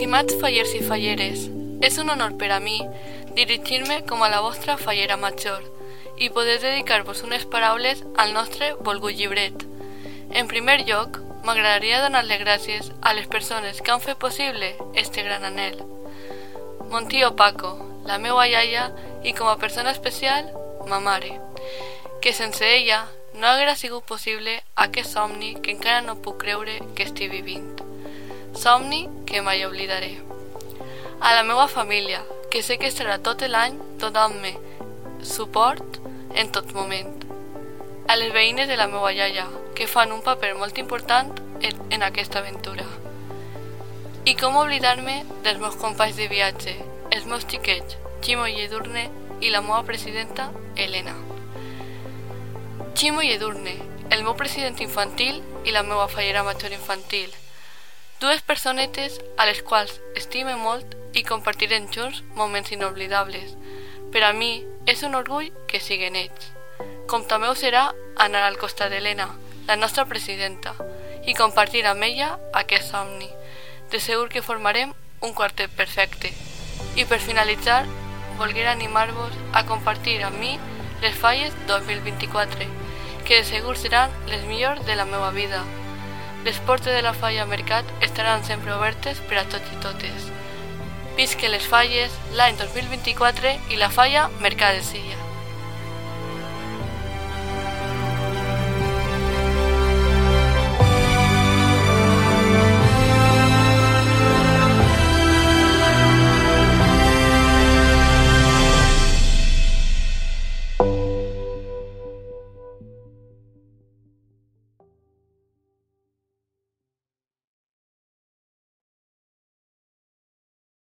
Estimats fallers i falleres, és un honor per a mi dirigir-me com a la vostra fallera major i poder dedicar-vos unes paraules al nostre volgut llibret. En primer lloc, m'agradaria donar les gràcies a les persones que han fet possible este gran anhel. Mon tio Paco, la meua iaia i com a persona especial, ma mare, que sense ella no haguera sigut possible aquest somni que encara no puc creure que estic vivint. Somni que mai oblidaré. A la meua família, que sé que estarà tot l'any donant-me suport en tot moment. A les veïnes de la meua iaia, que fan un paper molt important en aquesta aventura. I com oblidar-me dels meus companys de viatge, els meus xiquets, Ximo i Edurne, i la meua presidenta, Elena. Ximo i Edurne, el meu president infantil i la meua fallera major infantil. Dues personetes a les quals estime molt i compartirem junts moments inoblidables. Per a mi és un orgull que siguen ells. Com també ho serà anar al costat d'Helena, la nostra presidenta, i compartir amb ella aquest somni. De segur que formarem un quartet perfecte. I per finalitzar, volguera animar-vos a compartir amb mi les falles 2024, que de segur seran les millors de la meva vida. Les portes de la falla Mercat estaran sempre obertes per a tots i totes. Visque les falles, l'any 2024 i la falla Mercat de Silla.